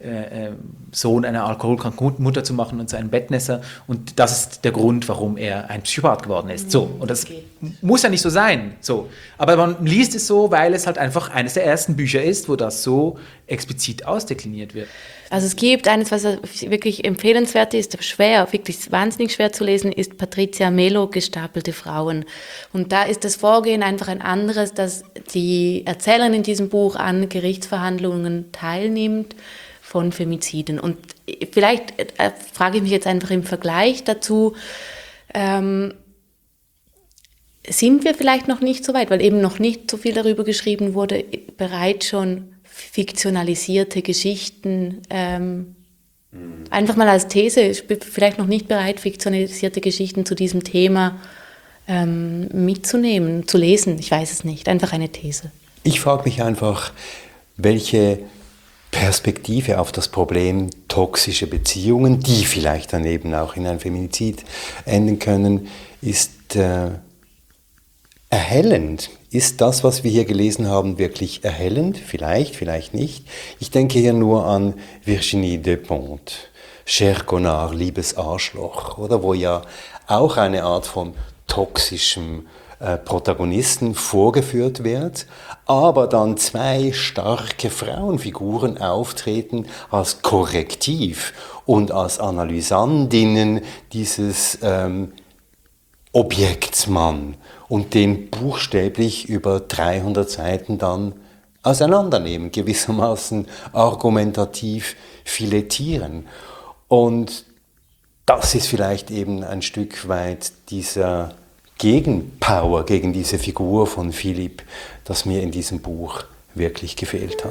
äh, Sohn einer alkoholkranken Mutter zu machen und seinen Bettnässer. Und das ist der Grund, warum er ein Psychopath geworden ist. So, und das okay. muss ja nicht so sein. So. Aber man liest es so, weil es halt einfach eines der ersten Bücher ist, wo das so explizit ausdekliniert wird. Also es gibt eines, was wirklich empfehlenswert ist, schwer, wirklich wahnsinnig schwer zu lesen, ist Patricia Melo, Gestapelte Frauen. Und da ist das Vorgehen einfach ein anderes, dass die Erzählerin in diesem Buch an Gerichtsverhandlungen teilnimmt von Femiziden. Und vielleicht äh, frage ich mich jetzt einfach im Vergleich dazu, ähm, sind wir vielleicht noch nicht so weit, weil eben noch nicht so viel darüber geschrieben wurde, bereits schon fiktionalisierte Geschichten, ähm, mhm. einfach mal als These, ich bin vielleicht noch nicht bereit, fiktionalisierte Geschichten zu diesem Thema ähm, mitzunehmen, zu lesen, ich weiß es nicht, einfach eine These. Ich frage mich einfach, welche Perspektive auf das Problem toxische Beziehungen, die vielleicht dann eben auch in ein Feminizid enden können, ist äh, erhellend. Ist das, was wir hier gelesen haben, wirklich erhellend? Vielleicht, vielleicht nicht. Ich denke hier nur an Virginie Despentes, Cher Connard, liebes Arschloch, oder, wo ja auch eine Art von toxischem äh, Protagonisten vorgeführt wird, aber dann zwei starke Frauenfiguren auftreten als Korrektiv und als Analysandinnen dieses ähm, Objektsmann und den buchstäblich über dreihundert Seiten dann auseinandernehmen, gewissermaßen argumentativ filetieren. Und das ist vielleicht eben ein Stück weit dieser Gegenpower gegen diese Figur von Philipp, das mir in diesem Buch wirklich gefehlt hat.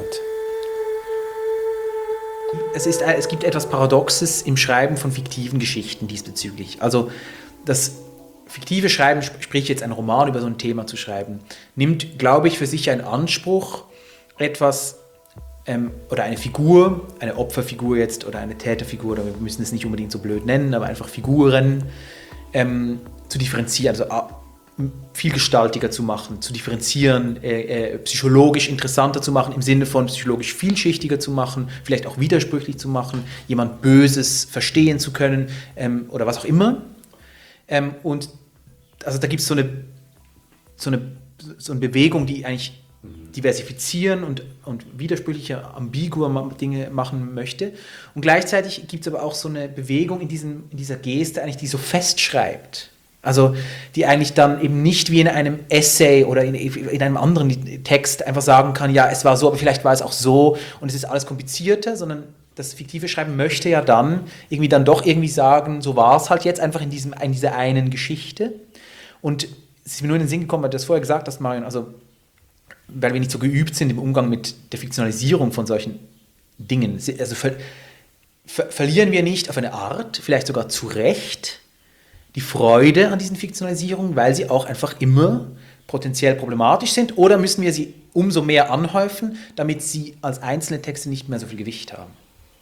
Es, ist, es gibt etwas Paradoxes im Schreiben von fiktiven Geschichten diesbezüglich. Also das fiktive Schreiben, sprich jetzt ein Roman über so ein Thema zu schreiben, nimmt, glaube ich, für sich einen Anspruch, etwas ähm, oder eine Figur, eine Opferfigur jetzt oder eine Täterfigur, oder wir müssen es nicht unbedingt so blöd nennen, aber einfach Figuren ähm, zu differenzieren, also äh, vielgestaltiger zu machen, zu differenzieren, äh, äh, psychologisch interessanter zu machen, im Sinne von psychologisch vielschichtiger zu machen, vielleicht auch widersprüchlich zu machen, jemand Böses verstehen zu können ähm, oder was auch immer. Ähm, und also da gibt es so eine, so, eine, so eine Bewegung, die eigentlich diversifizieren und, und widersprüchliche, ambiguer Dinge machen möchte. Und gleichzeitig gibt es aber auch so eine Bewegung in, diesem, in dieser Geste, eigentlich, die so festschreibt. Also die eigentlich dann eben nicht wie in einem Essay oder in, in einem anderen Text einfach sagen kann, ja, es war so, aber vielleicht war es auch so und es ist alles komplizierter, sondern das fiktive Schreiben möchte ja dann irgendwie dann doch irgendwie sagen, so war es halt jetzt einfach in, diesem, in dieser einen Geschichte. Und es ist mir nur in den Sinn gekommen, weil du das vorher gesagt hast, Marion, also weil wir nicht so geübt sind im Umgang mit der Fiktionalisierung von solchen Dingen. Also ver, ver, verlieren wir nicht auf eine Art, vielleicht sogar zu Recht, die Freude an diesen Fiktionalisierungen, weil sie auch einfach immer potenziell problematisch sind, oder müssen wir sie umso mehr anhäufen, damit sie als einzelne Texte nicht mehr so viel Gewicht haben?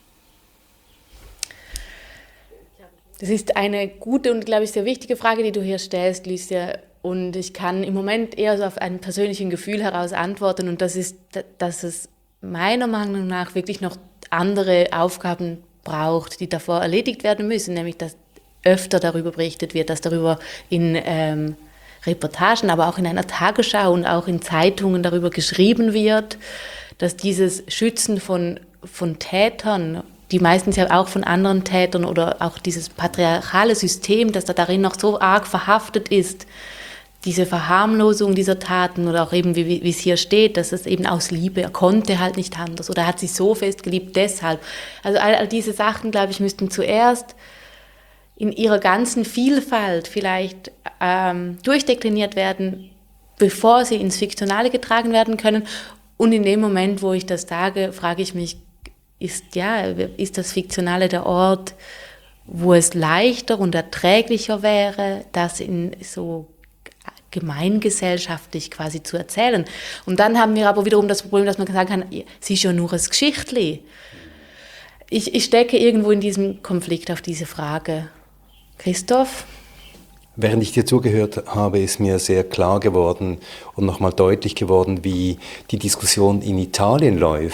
Das ist eine gute und, glaube ich, sehr wichtige Frage, die du hier stellst, Lucia. Und ich kann im Moment eher so auf ein persönlichen Gefühl heraus antworten. Und das ist, dass es meiner Meinung nach wirklich noch andere Aufgaben braucht, die davor erledigt werden müssen. Nämlich, dass öfter darüber berichtet wird, dass darüber in ähm, Reportagen, aber auch in einer Tagesschau und auch in Zeitungen darüber geschrieben wird, dass dieses Schützen von, von Tätern, die meistens ja auch von anderen Tätern, oder auch dieses patriarchale System, das da darin noch so arg verhaftet ist, diese Verharmlosung dieser Taten, oder auch eben, wie, wie es hier steht, dass es eben aus Liebe, er konnte halt nicht anders oder er hat sie so fest geliebt, deshalb. Also all, all diese Sachen, glaube ich, müssten zuerst in ihrer ganzen Vielfalt vielleicht ähm, durchdekliniert werden, bevor sie ins Fiktionale getragen werden können. Und in dem Moment, wo ich das sage, frage ich mich, ist, ja, ist das Fiktionale der Ort, wo es leichter und erträglicher wäre, das in so gemeingesellschaftlich quasi zu erzählen. Und dann haben wir aber wiederum das Problem, dass man sagen kann, es ist ja nur ein Geschichtli. Ich, ich stecke irgendwo in diesem Konflikt auf diese Frage. Christoph? Während ich dir zugehört habe, ist mir sehr klar geworden und nochmal deutlich geworden, wie die Diskussion in Italien läuft,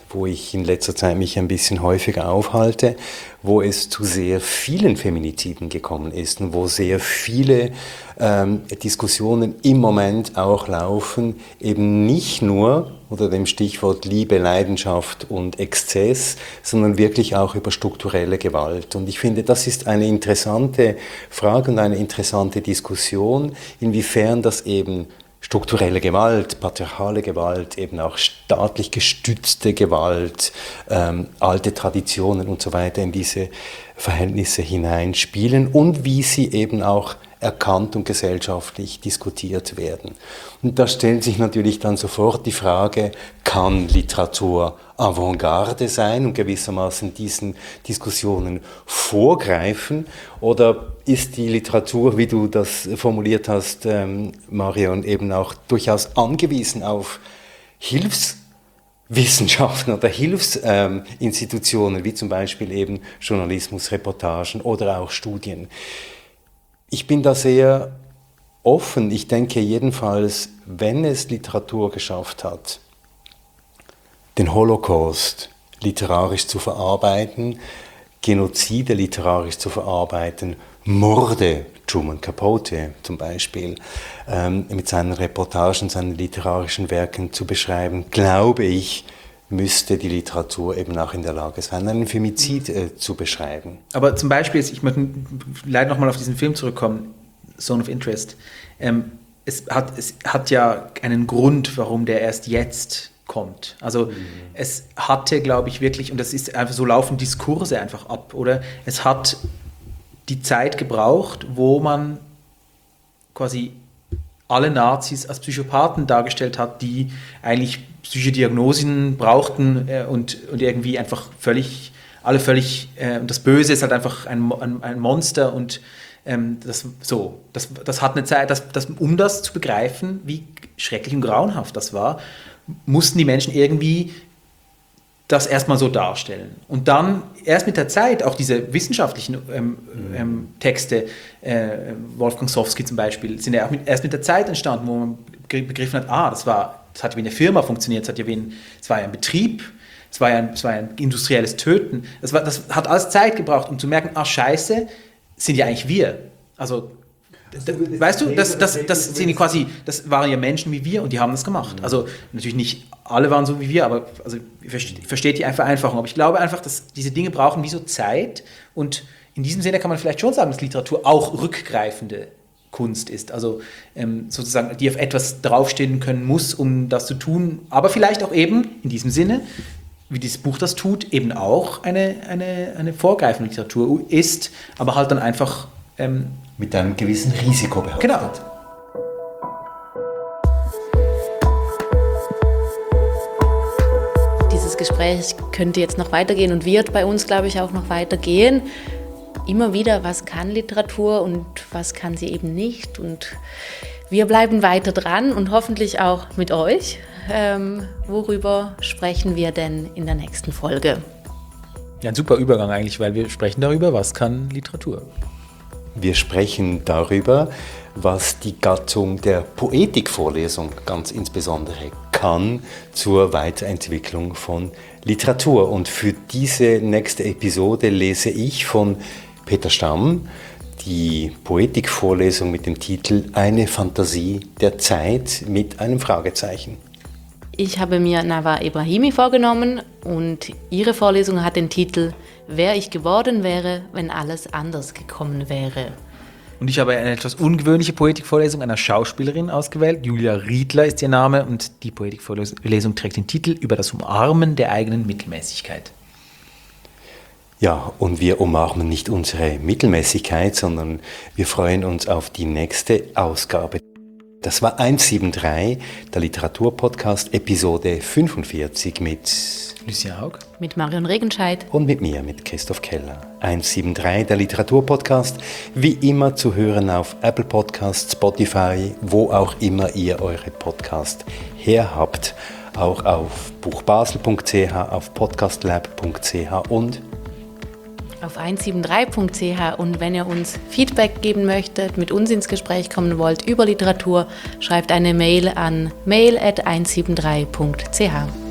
wo ich in letzter Zeit mich ein bisschen häufiger aufhalte, wo es zu sehr vielen Feminiziden gekommen ist und wo sehr viele ähm, Diskussionen im Moment auch laufen, eben nicht nur unter dem Stichwort Liebe, Leidenschaft und Exzess, sondern wirklich auch über strukturelle Gewalt. Und ich finde, das ist eine interessante Frage und eine interessante Diskussion, inwiefern das eben strukturelle Gewalt, patriarchale Gewalt, eben auch staatlich gestützte Gewalt, ähm, alte Traditionen und so weiter in diese Verhältnisse hineinspielen und wie sie eben auch erkannt und gesellschaftlich diskutiert werden. Und da stellt sich natürlich dann sofort die Frage, kann Literatur Avantgarde sein und gewissermaßen diesen Diskussionen vorgreifen, oder ist die Literatur, wie du das formuliert hast, ähm, Marion, eben auch durchaus angewiesen auf Hilfswissenschaften oder Hilfsinstitutionen, ähm, wie zum Beispiel eben Journalismus, Reportagen oder auch Studien? Ich bin da sehr offen. Ich denke jedenfalls, wenn es Literatur geschafft hat, den Holocaust literarisch zu verarbeiten, Genozide literarisch zu verarbeiten, Morde, Truman Capote zum Beispiel, ähm, mit seinen Reportagen, seinen literarischen Werken zu beschreiben, glaube ich, müsste die Literatur eben auch in der Lage sein, einen Femizid äh, zu beschreiben. Aber zum Beispiel, ich möchte leider nochmal auf diesen Film zurückkommen, Zone of Interest. Ähm, es, hat, es hat ja einen Grund, warum der erst jetzt kommt. Also mhm. es hatte, glaube ich, wirklich, und das ist einfach so, laufen Diskurse einfach ab, oder? Es hat die Zeit gebraucht, wo man quasi alle Nazis als Psychopathen dargestellt hat, die eigentlich Psychodiagnosen brauchten äh, und, und irgendwie einfach völlig, alle völlig, äh, das Böse ist halt einfach ein, ein, ein Monster und ähm, das so, das, das hat eine Zeit, das, das, um das zu begreifen, wie schrecklich und grauenhaft das war, mussten die Menschen irgendwie das erstmal so darstellen. Und dann erst mit der Zeit, auch diese wissenschaftlichen ähm, mhm. ähm, Texte, äh, Wolfgang Sowski zum Beispiel, sind ja auch mit, erst mit der Zeit entstanden, wo man begriffen hat, ah, das war, das hat wie eine Firma funktioniert, es hat ja wie ein, es war ja ein Betrieb, es war ja ein, es war ja ein industrielles Töten. Das, war, das hat alles Zeit gebraucht, um zu merken, ah, scheiße, sind ja eigentlich wir. Also, da, weißt du, das, das, das sind quasi, das waren ja Menschen wie wir und die haben das gemacht. Mhm. Also natürlich nicht alle waren so wie wir, aber also, ich verstehe die Vereinfachung. Aber ich glaube einfach, dass diese Dinge brauchen wie so Zeit, und in diesem Sinne kann man vielleicht schon sagen, dass Literatur auch rückgreifende Kunst ist. Also ähm, sozusagen, die auf etwas draufstehen können muss, um das zu tun, aber vielleicht auch eben in diesem Sinne, wie dieses Buch das tut, eben auch eine, eine, eine vorgreifende Literatur ist, aber halt dann einfach ähm, mit einem gewissen Risiko behaftet. Genau. Dieses Gespräch könnte jetzt noch weitergehen und wird bei uns, glaube ich, auch noch weitergehen. Immer wieder, was kann Literatur und was kann sie eben nicht. Und wir bleiben weiter dran und hoffentlich auch mit euch. Ähm, worüber sprechen wir denn in der nächsten Folge? Ja, ein super Übergang eigentlich, weil wir sprechen darüber, was kann Literatur. Wir sprechen darüber, was die Gattung der Poetikvorlesung ganz insbesondere kann zur Weiterentwicklung von Literatur. Und für diese nächste Episode lese ich von Peter Stamm die Poetikvorlesung mit dem Titel Eine Fantasie der Zeit mit einem Fragezeichen. Ich habe mir Nawar Ebrahimi vorgenommen und ihre Vorlesung hat den Titel Wer ich geworden wäre, wenn alles anders gekommen wäre. Und ich habe eine etwas ungewöhnliche Poetikvorlesung einer Schauspielerin ausgewählt. Julia Riedler ist ihr Name und die Poetikvorlesung trägt den Titel Über das Umarmen der eigenen Mittelmäßigkeit. Ja, und wir umarmen nicht unsere Mittelmäßigkeit, sondern wir freuen uns auf die nächste Ausgabe. Das war hundertdreiundsiebzig, der Literaturpodcast, Episode fünfundvierzig mit Lucien Haug, mit Marion Regenscheid und mit mir, mit Christoph Keller. hundertdreiundsiebzig, der Literaturpodcast, wie immer zu hören auf Apple Podcasts, Spotify, wo auch immer ihr eure Podcast her habt. Auch auf buchbasel punkt c h, auf podcastlab punkt c h und auf hundertdreiundsiebzig punkt c h. Und wenn ihr uns Feedback geben möchtet, mit uns ins Gespräch kommen wollt über Literatur, schreibt eine Mail an mail at hundertdreiundsiebzig punkt c h.